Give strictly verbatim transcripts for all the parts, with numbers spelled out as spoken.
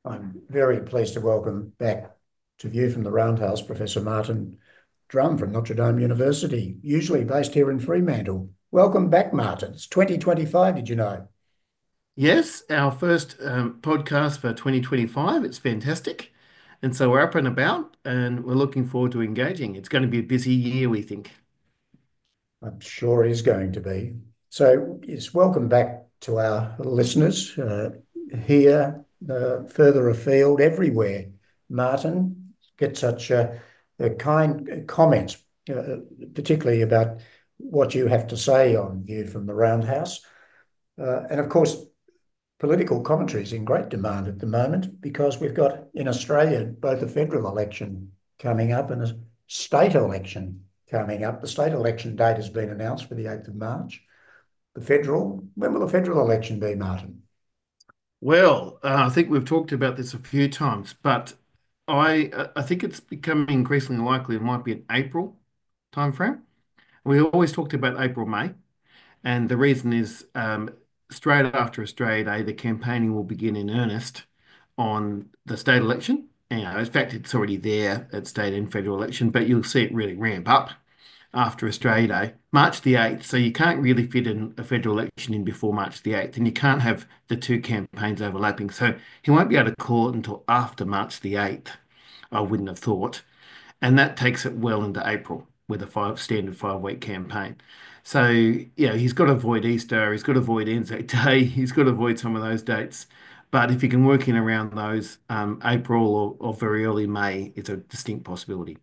I'm very pleased to welcome back to View from the Roundhouse Professor Martin Drum from Notre Dame University, usually based here in Fremantle. Welcome back, Martin. It's twenty twenty-five, did you know? Yes, our first um, podcast for twenty twenty-five. It's fantastic. And so we're up and about and we're looking forward to engaging. It's going to be a busy year, we think. I'm sure is going to be. So, yes, welcome back to our listeners uh, here, uh, further afield, everywhere. Martin, get such a, a kind comment, uh, particularly about what you have to say on View from the Roundhouse. Uh, and of course, political commentary is in great demand at the moment because we've got in Australia both a federal election coming up and a state election coming up. The state election date has been announced for the eighth of March. The federal, when will the federal election be, Martin? Well, uh, I think we've talked about this a few times, but I uh, I think it's becoming increasingly likely it might be an April timeframe. We always talked about April, May, and the reason is um, straight after Australia Day, the campaigning will begin in earnest on the state election. You know, in fact, it's already there at state and federal election, but you'll see it really ramp up after Australia Day, March the eighth. So you can't really fit in a federal election in before March the eighth, and you can't have the two campaigns overlapping. So he won't be able to call it until after March the eighth, I wouldn't have thought. And that takes it well into April with a five standard five week campaign. So, you know, he's got to avoid Easter, he's got to avoid Anzac Day, he's got to avoid some of those dates. But if you can work in around those, um, April or, or very early May is a distinct possibility.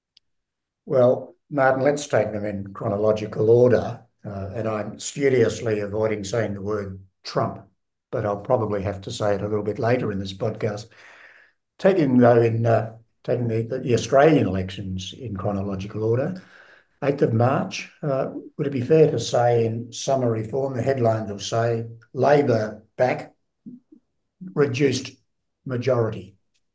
Well, Martin, let's take them in chronological order. Uh, and I'm studiously avoiding saying the word Trump, but I'll probably have to say it a little bit later in this podcast. Taking though in uh, taking the, the Australian elections in chronological order, eighth of March, uh, would it be fair to say in summary form, the headlines will say Labor back, reduced majority.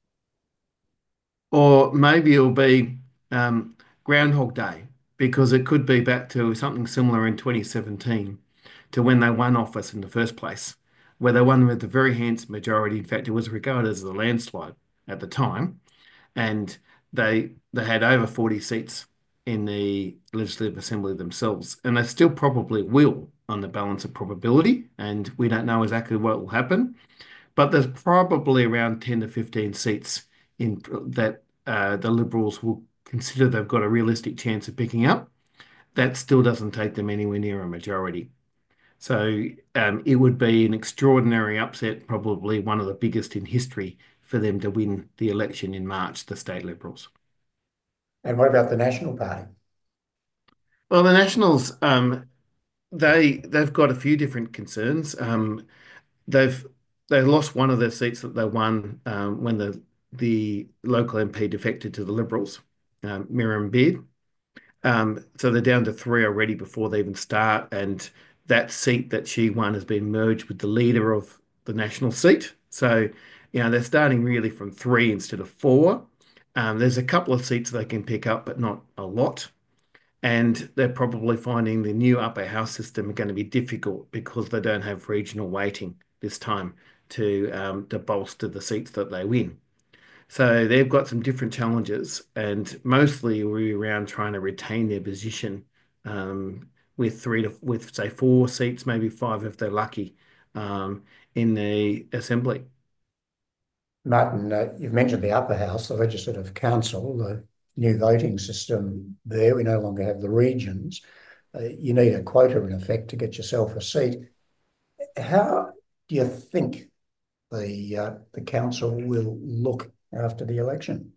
Or maybe it'll be um, Groundhog Day, because it could be back to something similar in twenty seventeen to when they won office in the first place, where they won with a very handsome majority. In fact, it was regarded as a landslide at the time, and they they had over forty seats in the Legislative Assembly themselves, and they still probably will on the balance of probability, and we don't know exactly what will happen. But there's probably around ten to fifteen seats in that uh, the Liberals will consider they've got a realistic chance of picking up. That still doesn't take them anywhere near a majority. So um, it would be an extraordinary upset, probably one of the biggest in history for them to win the election in March, the state Liberals. And what about the National Party? Well, the Nationals, um, they they've got a few different concerns. Um, they've they lost one of their seats that they won um, when the the local M P defected to the Liberals, um, Miriam Beard. Um, so they're down to three already before they even start, and that seat that she won has been merged with the leader of the national seat. So, you know, they're starting really from three instead of four. Um, there's a couple of seats they can pick up, but not a lot. And they're probably finding the new upper house system are going to be difficult because they don't have regional weighting this time to um, to bolster the seats that they win. So they've got some different challenges, and mostly we're around trying to retain their position um, with three to with say four seats, maybe five if they're lucky, um, in the assembly. Martin, uh, you've mentioned the upper house, the Legislative Council, the new voting system there. We no longer have the regions. Uh, you need a quota in effect to get yourself a seat. How do you think the uh, the council will look after the election?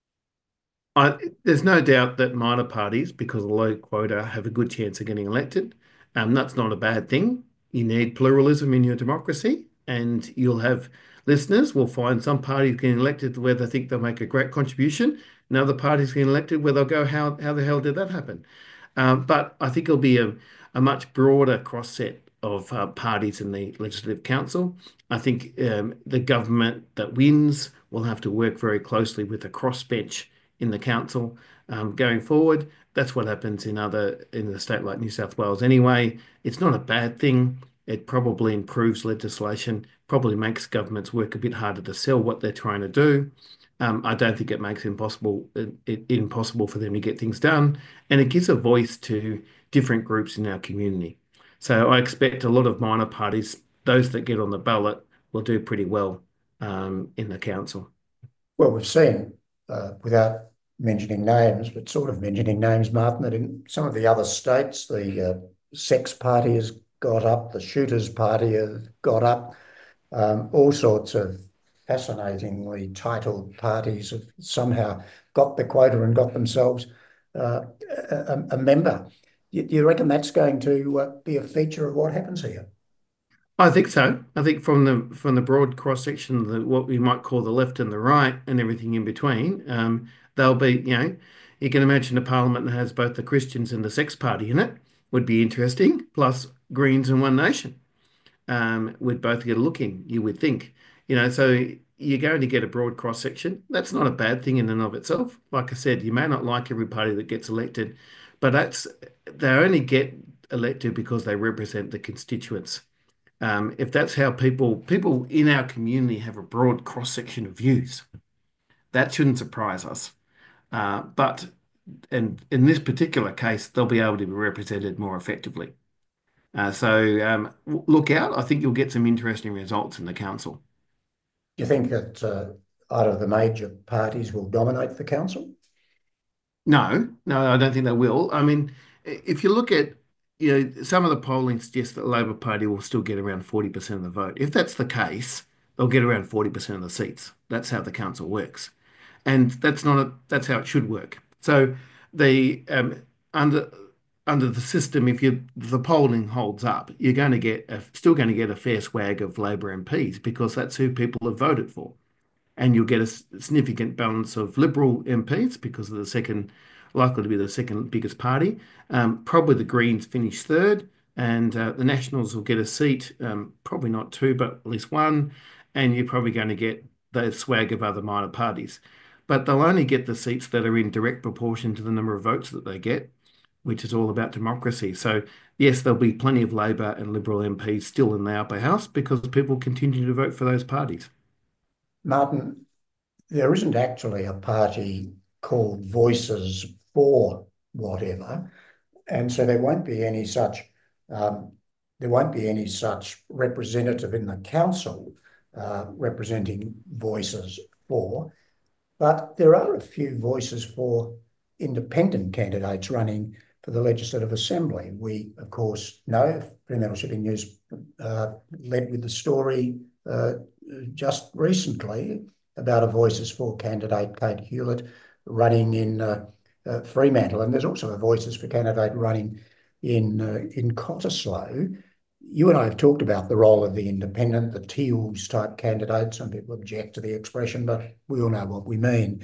I, there's no doubt that minor parties, because of the low quota, have a good chance of getting elected. Um, that's not a bad thing. You need pluralism in your democracy, and you'll have listeners will find some parties getting elected where they think they'll make a great contribution, and other parties getting elected where they'll go, how, how the hell did that happen? Um, but I think it'll be a, a much broader cross set of uh, parties in the Legislative Council. I think um, the government that wins will have to work very closely with the crossbench in the council um, going forward. That's what happens in other in the state like New South Wales anyway. It's not a bad thing. It probably improves legislation, probably makes governments work a bit harder to sell what they're trying to do. Um, I don't think it makes it impossible it, it impossible for them to get things done, and it gives a voice to different groups in our community. So I expect a lot of minor parties, those that get on the ballot, will do pretty well um, in the council. Well, we've seen, uh, without mentioning names, but sort of mentioning names, Martin, that in some of the other states, the uh, Sex Party has got up, the Shooters Party has got up, um, all sorts of fascinatingly titled parties have somehow got the quota and got themselves uh, a, a member. You, you reckon that's going to uh, be a feature of what happens here? I think so. I think from the from the broad cross section, the what we might call the left and the right, and everything in between, um, they'll be, you know, you can imagine a parliament that has both the Christians and the Sex Party in it would be interesting. Plus Greens and One Nation um, would both get a look in. You would think, you know, so you're going to get a broad cross section. That's not a bad thing in and of itself. Like I said, you may not like every party that gets elected, but that's they only get elected because they represent the constituents. Um, if that's how people people in our community have a broad cross section of views, that shouldn't surprise us. Uh, but in in this particular case, they'll be able to be represented more effectively. Uh, so um, look out. I think you'll get some interesting results in the council. Do you think that uh, either of the major parties will dominate the council? No, no, I don't think they will. I mean, if you look at, you know, some of the polling suggests that the Labor Party will still get around forty percent of the vote. If that's the case, they'll get around forty percent of the seats. That's how the council works. And that's not a, that's how it should work. So the um, under under the system, if you the polling holds up, you're going to get a, still going to get a fair swag of Labor M Ps because that's who people have voted for, and you'll get a significant balance of Liberal M Ps because of the second, likely to be the second biggest party. Um, probably the Greens finish third, and uh, the Nationals will get a seat, um, probably not two, but at least one, and you're probably going to get the swag of other minor parties. But they'll only get the seats that are in direct proportion to the number of votes that they get, which is all about democracy. So, yes, there'll be plenty of Labor and Liberal M Ps still in the upper house because people continue to vote for those parties. Martin, there isn't actually a party called Voices for whatever, and so there won't be any such um, there won't be any such representative in the council uh, representing Voices for. But there are a few voices for independent candidates running for the Legislative Assembly. We, of course, know Fremantle Shipping News uh, led with the story uh, just recently about a Voices for candidate, Kate Hewlett, running in uh, uh, Fremantle. And there's also a Voices for candidate running in, uh, in Cottesloe. You and I have talked about the role of the independent, the Teals type candidate. Some people object to the expression, but we all know what we mean.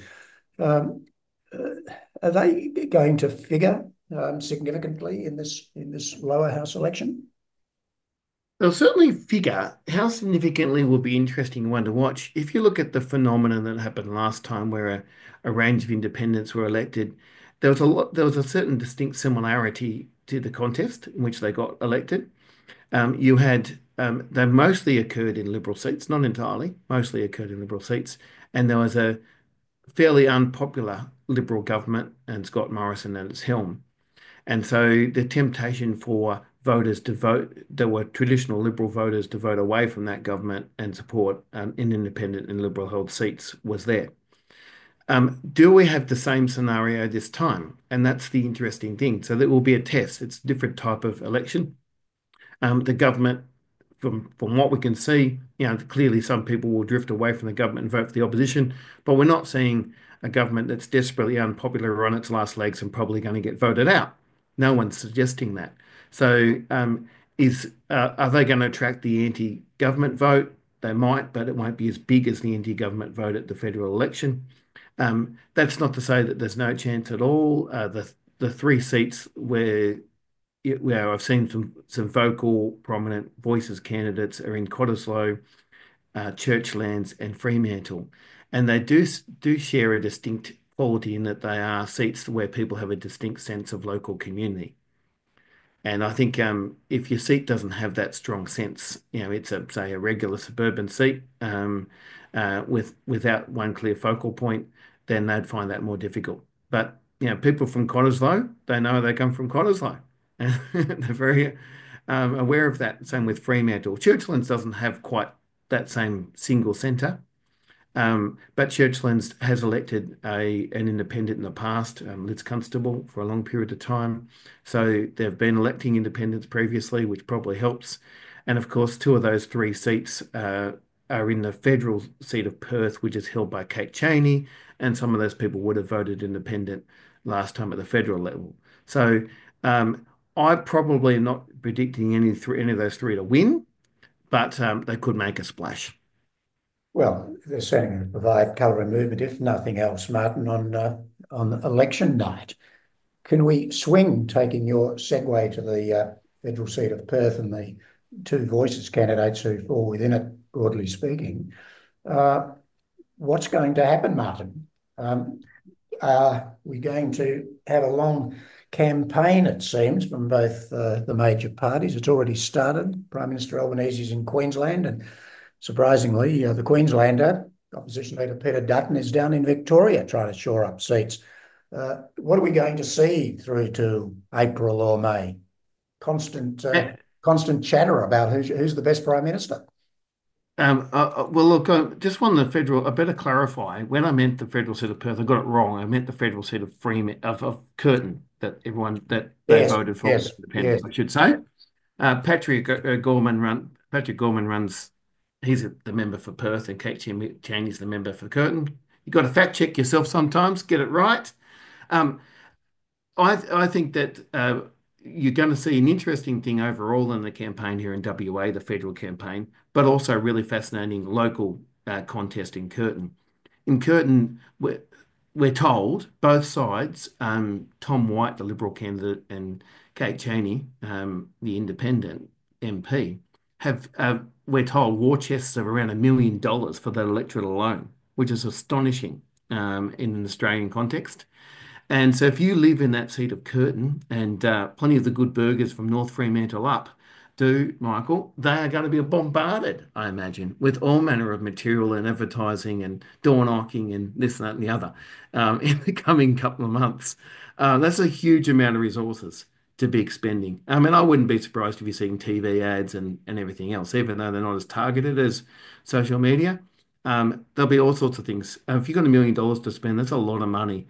Um, uh, are they going to figure um, significantly in this in this lower house election? They'll certainly figure how significantly will be interesting one to watch. If you look at the phenomenon that happened last time where a, a range of independents were elected, there was a lot, there was a certain distinct similarity to the contest in which they got elected. Um, you had um, they mostly occurred in Liberal seats, not entirely, mostly occurred in Liberal seats, and there was a fairly unpopular Liberal government and Scott Morrison at its helm. And so the temptation for voters to vote, that were traditional Liberal voters, to vote away from that government and support um, in independent and Liberal held seats was there. Um, do we have the same scenario this time? And that's the interesting thing. So that will be a test. It's a different type of election. Um, the government, from from what we can see, you know, clearly some people will drift away from the government and vote for the opposition, but we're not seeing a government that's desperately unpopular or on its last legs and probably going to get voted out. No one's suggesting that. So, um, is uh, are they going to attract the anti-government vote? They might, but it won't be as big as the anti-government vote at the federal election. Um, that's not to say that there's no chance at all. Uh, the the three seats where yeah, where I've seen some some vocal, prominent voices candidates are in Cottesloe, uh, Churchlands, and Fremantle, and they do do share a distinct quality in that they are seats where people have a distinct sense of local community. And I think um, if your seat doesn't have that strong sense, you know, it's a say a regular suburban seat um, uh, with without one clear focal point, then they'd find that more difficult. But you know, people from Cottesloe, they know they come from Cottesloe, and they're very um, aware of that. Same with Fremantle. Churchlands doesn't have quite that same single centre. Um, but Churchlands has elected a an independent in the past, um, Liz Constable, for a long period of time. So they've been electing independents previously, which probably helps. And of course, two of those three seats uh, are in the federal seat of Perth, which is held by Kate Chaney. And some of those people would have voted independent last time at the federal level. So um, I probably am not predicting any three, any of those three to win, but um, they could make a splash. Well, they're certainly going to provide colour and movement, if nothing else, Martin, on uh, on election night. Can we swing, taking your segue to the uh, federal seat of Perth and the two voices candidates who fall within it, broadly speaking? Uh, what's going to happen, Martin? Um, are we going to have a long campaign, it seems, from both uh, the major parties? It's already started. Prime Minister Albanese is in Queensland, and surprisingly, uh, the Queenslander, opposition leader Peter Dutton, is down in Victoria trying to shore up seats. Uh, what are we going to see through to April or May? Constant, uh, constant chatter about who's, who's the best prime minister. Um, uh, uh, well, look, uh, just on the federal, I better clarify. When I meant the federal seat of Perth, I got it wrong. I meant the federal seat of Freeman of, of Curtin that everyone that they Yes, voted for was yes, yes. independent, I should say. Uh, Patrick uh, Gorman run Patrick Gorman runs. He's the member for Perth, and Kate Chan- Chaney's the member for Curtin. You got to fact check yourself sometimes, get it right. Um, I I think that uh, you're going to see an interesting thing overall in the campaign here in W A, the federal campaign, but also a really fascinating local uh, contest in Curtin. In Curtin, we're, we're told both sides, um, Tom White, the Liberal candidate, and Kate Chaney, um, the Independent M P, have uh, we're told war chests of around a million dollars for that electorate alone, which is astonishing um, in an Australian context. And so if you live in that seat of Curtin and uh, plenty of the good burgers from North Fremantle up do, Michael, they are going to be bombarded, I imagine, with all manner of material and advertising and door knocking and this, that, and the other um, in the coming couple of months. Uh, that's a huge amount of resources to be expending. I mean, I wouldn't be surprised if you're seeing T V ads and, and everything else, even though they're not as targeted as social media. Um, there'll be all sorts of things. Uh, if you've got a million dollars to spend, that's a lot of money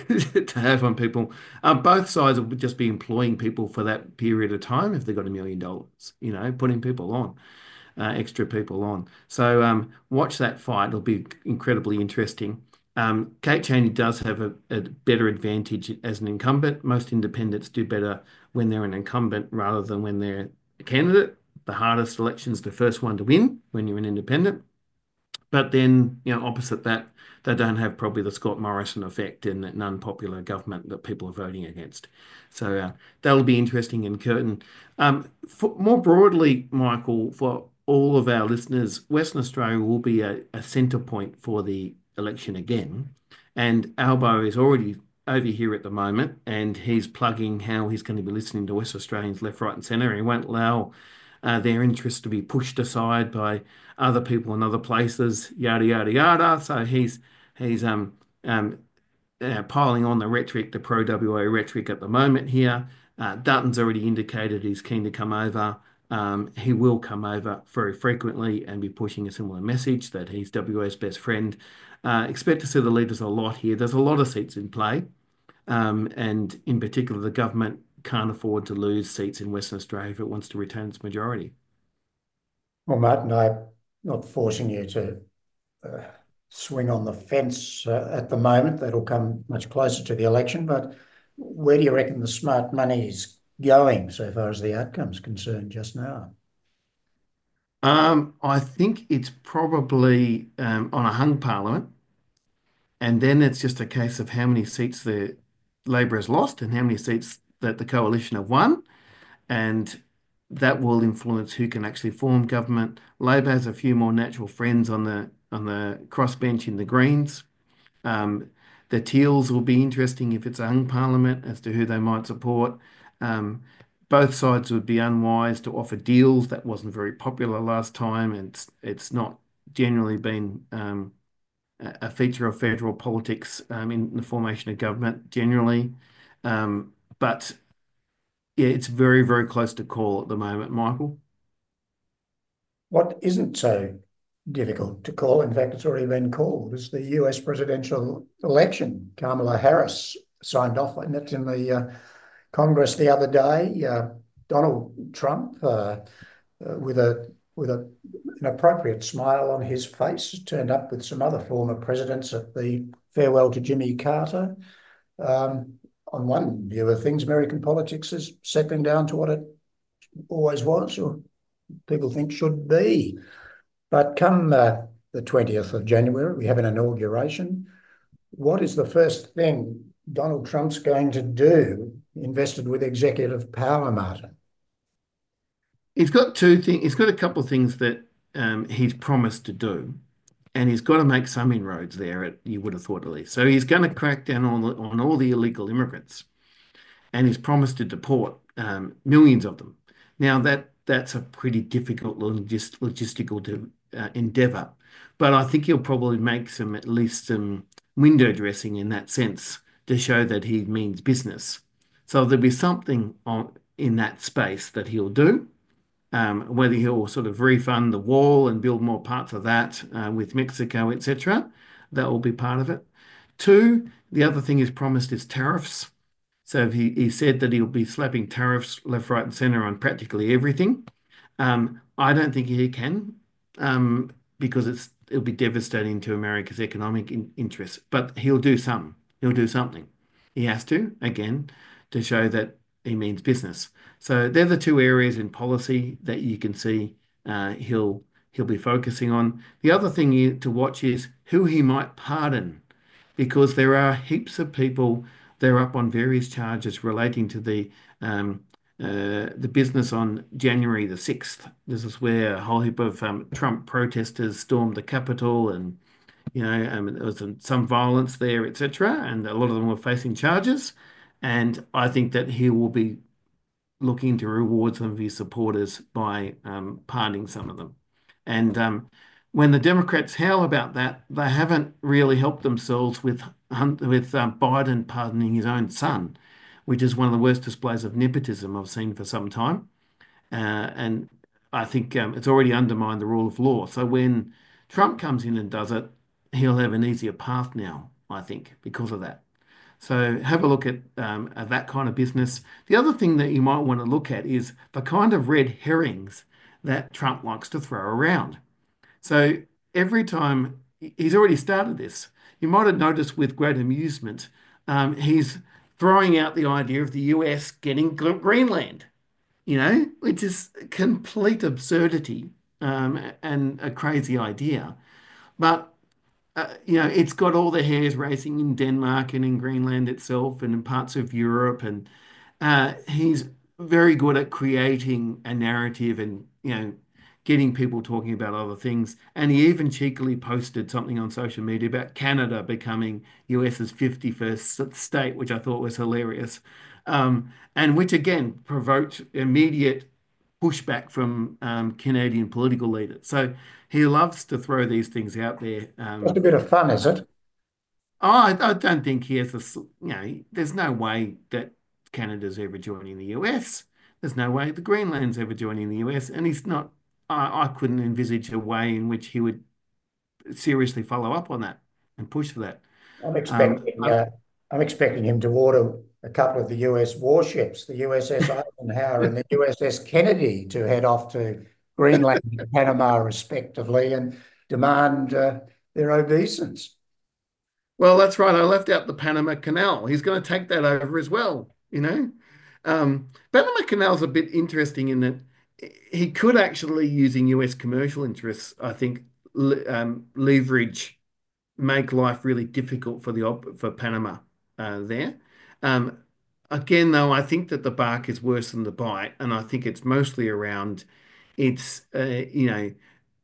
to have on people. Um, both sides will just be employing people for that period of time if they've got a million dollars, you know, putting people on, uh, extra people on. So um, watch that fight. It'll be incredibly interesting. Um, Kate Chaney does have a, a better advantage as an incumbent. Most independents do better when they're an incumbent rather than when they're a candidate. The hardest election's the first one to win when you're an independent. But then, you know, opposite that, they don't have probably the Scott Morrison effect in an unpopular government that people are voting against. So uh, that'll be interesting in Curtin. Um, for, more broadly, Michael, for all of our listeners, Western Australia will be a, a centre point for the election again. And Albo is already over here at the moment, and he's plugging how he's going to be listening to West Australians left, right, and centre. He won't allow uh, their interests to be pushed aside by other people in other places, yada yada yada. So he's he's um um uh, piling on the rhetoric, the pro W A rhetoric at the moment here. Uh, Dutton's already indicated he's keen to come over. Um, he will come over very frequently and be pushing a similar message that he's W A's best friend. Uh, expect to see the leaders a lot here. There's a lot of seats in play, um, and in particular, the government can't afford to lose seats in Western Australia if it wants to retain its majority. Well, Martin, I'm not forcing you to uh, swing on the fence uh, at the moment. That'll come much closer to the election. But where do you reckon the smart money is going so far as the outcome's concerned just now? Um, I think it's probably um, on a hung parliament, and then it's just a case of how many seats the Labor has lost and how many seats that the coalition have won, and that will influence who can actually form government. Labor has a few more natural friends on the on the crossbench in the Greens. Um, the Teals will be interesting if it's a hung parliament as to who they might support. Um, both sides would be unwise to offer deals. That wasn't very popular last time, and it's, it's not generally been um, a a feature of federal politics um, in the formation of government generally. Um, but yeah, it's very, very close to call at the moment, Michael. What isn't so difficult to call, in fact, it's already been called, is the U S presidential election. Kamala Harris signed off on it in the uh, Congress the other day. Uh, Donald Trump, uh, uh, with a with a, an appropriate smile on his face, turned up with some other former presidents at the farewell to Jimmy Carter. Um, on one view of things, American politics is settling down to what it always was, or people think should be. But come uh, the twentieth of January, we have an inauguration. What is the first thing Donald Trump's going to do invested with executive power, Martin? He's got two things. He's got a couple of things that um, he's promised to do, and he's got to make some inroads there. At, you would have thought at least. So he's going to crack down on the, on all the illegal immigrants, and he's promised to deport um, millions of them. Now that that's a pretty difficult logist logistical to, uh, endeavor, but I think he'll probably make some at least some window dressing in that sense to show that he means business. So there'll be something on in that space that he'll do. Um, whether he'll sort of refund the wall and build more parts of that uh, with Mexico, et cetera. That will be part of it. Two, the other thing he's promised is tariffs. So he, he said that he'll be slapping tariffs left, right, and centre on practically everything. Um, I don't think he can, um, because it's it'll be devastating to America's economic in, interests. But he'll do some. He'll do something. He has to, again, to show that he means business. So they're the two areas in policy that you can see uh, he'll he'll be focusing on. The other thing you, to watch is who he might pardon, because there are heaps of people they're up on various charges relating to the um, uh, the business on January the sixth. This is where a whole heap of um, Trump protesters stormed the Capitol, and you know um, there was some violence there, et cetera. And a lot of them were facing charges. And I think that he will be looking to reward some of his supporters by um, pardoning some of them. And um, when the Democrats howl about that, they haven't really helped themselves with with um, Biden pardoning his own son, which is one of the worst displays of nepotism I've seen for some time. Uh, and I think um, it's already undermined the rule of law. So when Trump comes in and does it, he'll have an easier path now, I think, because of that. So have a look at, um, at that kind of business. The other thing that you might want to look at is the kind of red herrings that Trump likes to throw around. So every time he's already started this, you might have noticed with great amusement, um, he's throwing out the idea of the U S getting Greenland, you know, which is complete absurdity um, and a crazy idea. But uh, you know, it's got all the hairs racing in Denmark and in Greenland itself and in parts of Europe. And uh, he's very good at creating a narrative and, you know, getting people talking about other things. And he even cheekily posted something on social media about Canada becoming U S's fifty-first state, which I thought was hilarious. Um, and which again provoked immediate pushback from um, Canadian political leaders. So he loves to throw these things out there. Just a Um, bit of fun, is it? I, I don't think he has a, s- you know, there's no way that Canada's ever joining the U S. There's no way the Greenland's ever joining the U S. And he's not, I, I couldn't envisage a way in which he would seriously follow up on that and push for that. I'm Um, expecting I- uh, I'm expecting him to order a couple of the U S warships, the U S S Eisenhower and the U S S Kennedy, to head off to Greenland and Panama, respectively, and demand uh, their obeisance. well, that's right. I left out the Panama Canal. He's going to take that over as well, you know? Um, Panama Canal's a bit interesting in that he could actually, using U S commercial interests, I think, le um, leverage, make life really difficult for the op for Panama uh, there. Um, Again, though, I think that the bark is worse than the bite, and I think it's mostly around its, uh, you know,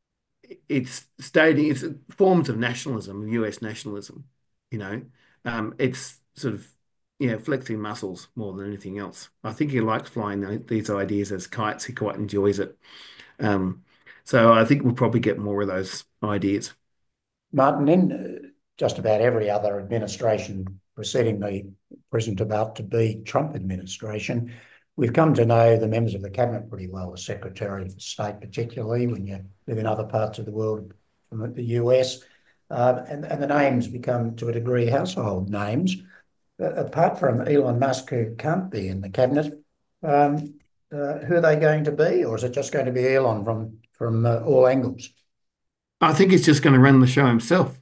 it's stating it's forms of nationalism, U S nationalism. You know, um, it's sort of. yeah, flexing muscles more than anything else. I think he likes flying th- these ideas as kites. He quite enjoys it. Um, so I think we'll probably get more of those ideas. Martin, in uh, just about every other administration preceding the present about to be Trump administration, we've come to know the members of the cabinet pretty well, the Secretary of State, particularly when you live in other parts of the world from the U S. Uh, and, and the names become, to a degree, household names. Uh, apart from Elon Musk, who can't be in the cabinet, um, uh, who are they going to be, or is it just going to be Elon from from uh, all angles? I think he's just going to run the show himself.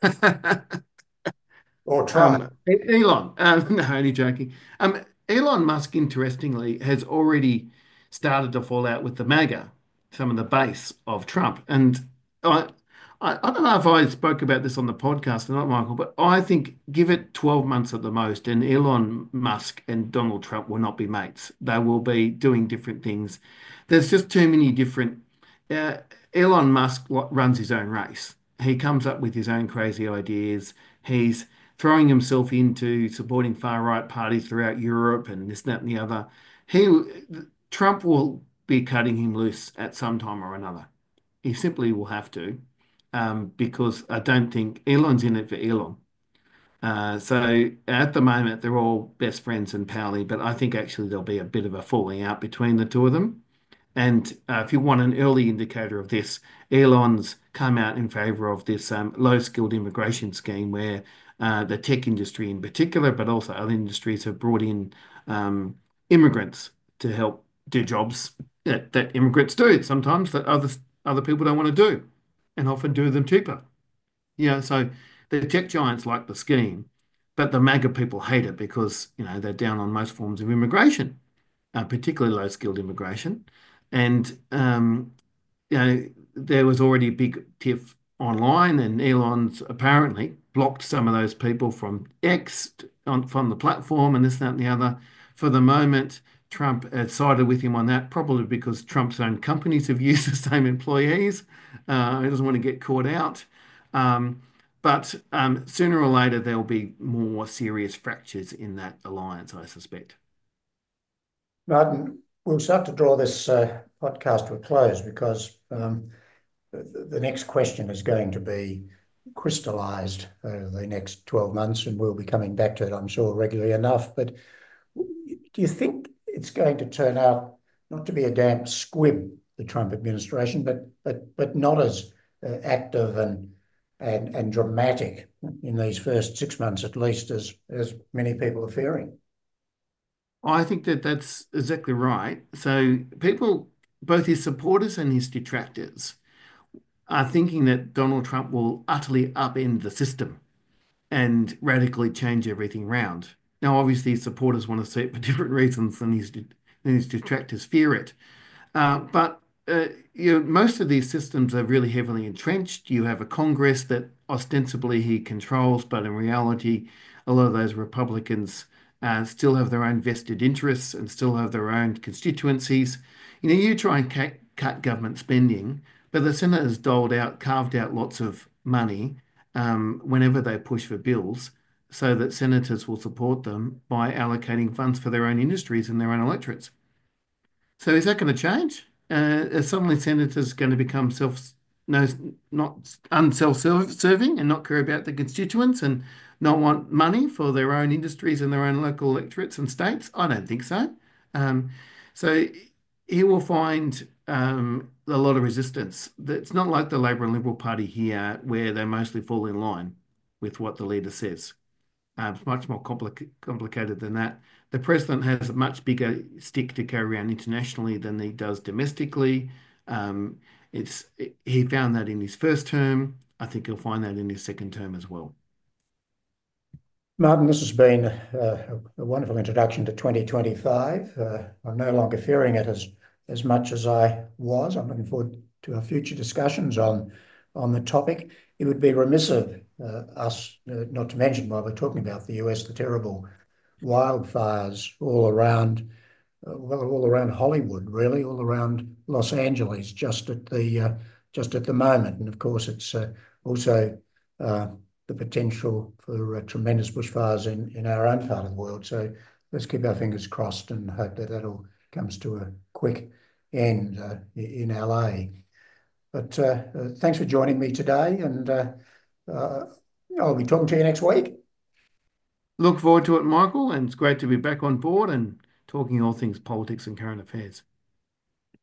Or try? Um, E- Elon, um, no, only joking. Um, Elon Musk, interestingly, has already started to fall out with the MAGA, some of the base of Trump. And I, I, I don't know if I spoke about this on the podcast or not, Michael, but I think give it twelve months at the most, and Elon Musk and Donald Trump will not be mates. They will be doing different things. There's just too many different. Uh, Elon Musk runs his own race. He comes up with his own crazy ideas. He's throwing himself into supporting far right parties throughout Europe and this, that, and the other. He Trump will be cutting him loose at some time or another. He simply will have to, um, because I don't think Elon's in it for Elon. Uh, so at the moment, they're all best friends and pally, but I think actually there'll be a bit of a falling out between the two of them. And uh, if you want an early indicator of this, Airlines come out in favour of this um, low-skilled immigration scheme where uh, the tech industry in particular, but also other industries have brought in um, immigrants to help do jobs that, that immigrants do sometimes that other other people don't want to do, and often do them cheaper. You know, so the tech giants like the scheme, but the MAGA people hate it because you know they're down on most forms of immigration, uh, particularly low-skilled immigration. And um, you know, there was already a big tiff online, and Elon's apparently blocked some of those people from X on from the platform and this, that, and the other. For the moment, Trump has sided with him on that, probably because Trump's own companies have used the same employees. Uh, he doesn't want to get caught out. Um, but um, sooner or later, there'll be more serious fractures in that alliance, I suspect. Martin, we'll start to draw this uh, podcast to a close because um, the, the next question is going to be crystallised over the next twelve months, and we'll be coming back to it, I'm sure, regularly enough. But do you think it's going to turn out not to be a damp squib, the Trump administration, but but but not as uh, active and and and dramatic in these first six months at least as as many people are fearing? I think that that's exactly right. So people, both his supporters and his detractors, are thinking that Donald Trump will utterly upend the system and radically change everything round. Now, obviously, his supporters want to see it for different reasons than his, than his detractors fear it. Uh, but uh, you know, most of these systems are really heavily entrenched. You have a Congress that ostensibly he controls, but in reality, a lot of those Republicans uh, still have their own vested interests and still have their own constituencies. You know, you try and cut, cut government spending, but the Senate has doled out, carved out lots of money um, whenever they push for bills, so that senators will support them by allocating funds for their own industries and their own electorates. So is that going to change? Uh, are suddenly senators going to become self, no, not unself-serving and not care about the constituents and not want money for their own industries and their own local electorates and states? I don't think so. Um, so he will find um, a lot of resistance. It's not like the Labor and Liberal Party here, where they mostly fall in line with what the leader says. Uh, it's much more complica complicated than that. The president has a much bigger stick to carry around internationally than he does domestically. Um, it's he found that in his first term. I think he'll find that in his second term as well. Martin, this has been uh, a wonderful introduction to twenty twenty-five. Uh, I'm no longer fearing it as as much as I was. I'm looking forward to our future discussions on on the topic. It would be remiss of uh, us uh, not to mention, while we're talking about the U S, the terrible wildfires all around, uh, well, all around Hollywood, really, all around Los Angeles, just at the uh, just at the moment. And of course, it's uh, also uh, the potential for uh, tremendous bushfires in, in our own part of the world. So let's keep our fingers crossed and hope that that all comes to a quick end uh, in L A. But uh, uh, thanks for joining me today, and uh, uh, I'll be talking to you next week. Look forward to it, Michael, and it's great to be back on board and talking all things politics and current affairs.